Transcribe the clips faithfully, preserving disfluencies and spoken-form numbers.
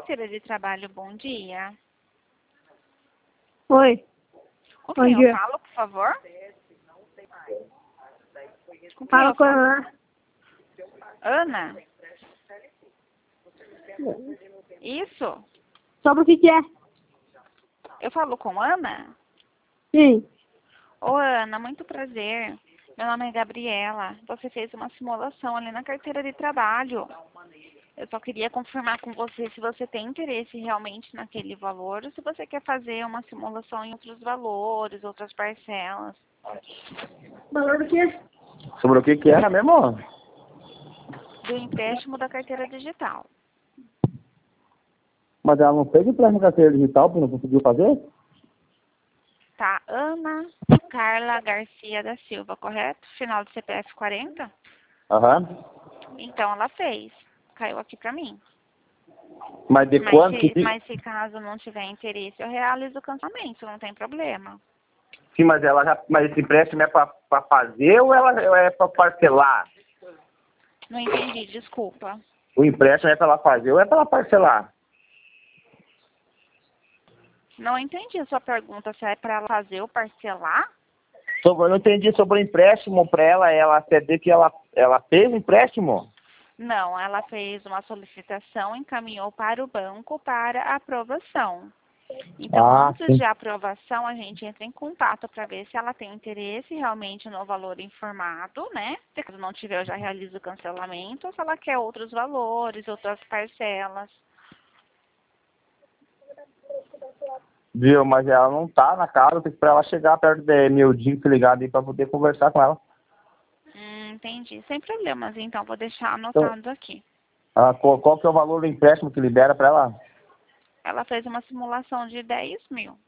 carteira de trabalho, bom dia. Oi. Com Bom quem eu dia. falo, por favor? Com quem Fala eu com falo? ela. Ana? Isso? Sobre o que que é? Eu falo com Ana? Sim. Ô, Ana, muito prazer. Meu nome é Gabriela. Você fez uma simulação ali na carteira de trabalho. Eu só queria confirmar com você se você tem interesse realmente naquele valor ou se você quer fazer uma simulação em outros valores, outras parcelas. Valor do quê? Sobre o que que era mesmo? Do empréstimo da carteira digital. Mas ela não fez empréstimo carteira digital, porque não conseguiu fazer? Tá, Ana Carla Garcia da Silva, correto? Final do C P F quarenta? Aham. Então ela fez. Caiu aqui pra mim. Mas de Mas quanto se, que... mas se caso não tiver interesse, eu realizo o cancelamento, não tem problema. Sim, mas ela já... Mas esse empréstimo é pra, pra fazer ou ela ou é pra parcelar? Não entendi, desculpa. O empréstimo é pra ela fazer ou é pra ela parcelar? Não entendi a sua pergunta, se é para ela fazer ou parcelar? Sobre, eu não entendi sobre o empréstimo pra ela, ela ceder que ela, ela fez o empréstimo? Não, ela fez uma solicitação, encaminhou para o banco para aprovação. Então, Ah, antes sim. de aprovação, a gente entra em contato para ver se ela tem interesse realmente no valor informado, né? Se caso não tiver, eu já realizo o cancelamento, ou se ela quer outros valores, outras parcelas. Viu? Mas ela não tá na casa, tem que pra ela chegar perto de meu dia, se ligar aí pra poder conversar com ela. Hum, entendi. Sem problemas, então, vou deixar Então, anotado aqui. ah, qual, qual que é o valor do empréstimo que libera pra ela? Ela fez uma simulação de dez mil.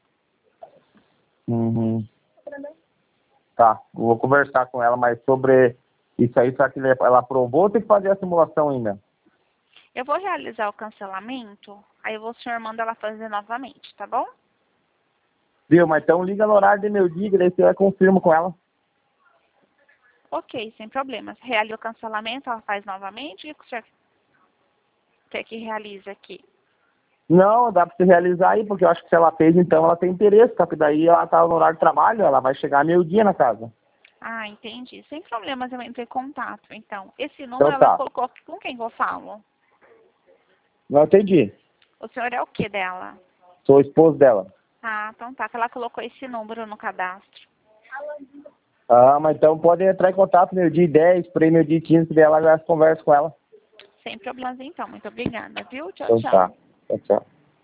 Uhum. Tá, eu vou conversar com ela, mas sobre isso aí, será que ela aprovou ou tem que fazer a simulação ainda? Eu vou realizar o cancelamento, aí o senhor manda ela fazer novamente, tá bom? Viu? Mas então liga no horário de meu dia, daí você confirma com ela. Ok, sem problemas. Realiza o cancelamento, ela faz novamente, e o que o senhor quer que realize aqui? Não, dá pra você realizar aí, porque eu acho que se ela fez, então ela tem interesse, só que daí ela tá no horário de trabalho, ela vai chegar meio dia na casa. Ah, entendi. Sem problemas, eu entro em contato, então. Esse número Então ela tá. colocou com quem eu falo? Não entendi. O senhor é o que dela? Sou o esposo dela. Ah, então tá, que ela colocou esse número no cadastro. Ah, mas então pode entrar em contato meio dia dez, por aí meio dia quinze, daí ela já conversa com ela. Sem problemas, então. Muito obrigada, viu? Tchau, Então tchau. tá. Tchau, tchau.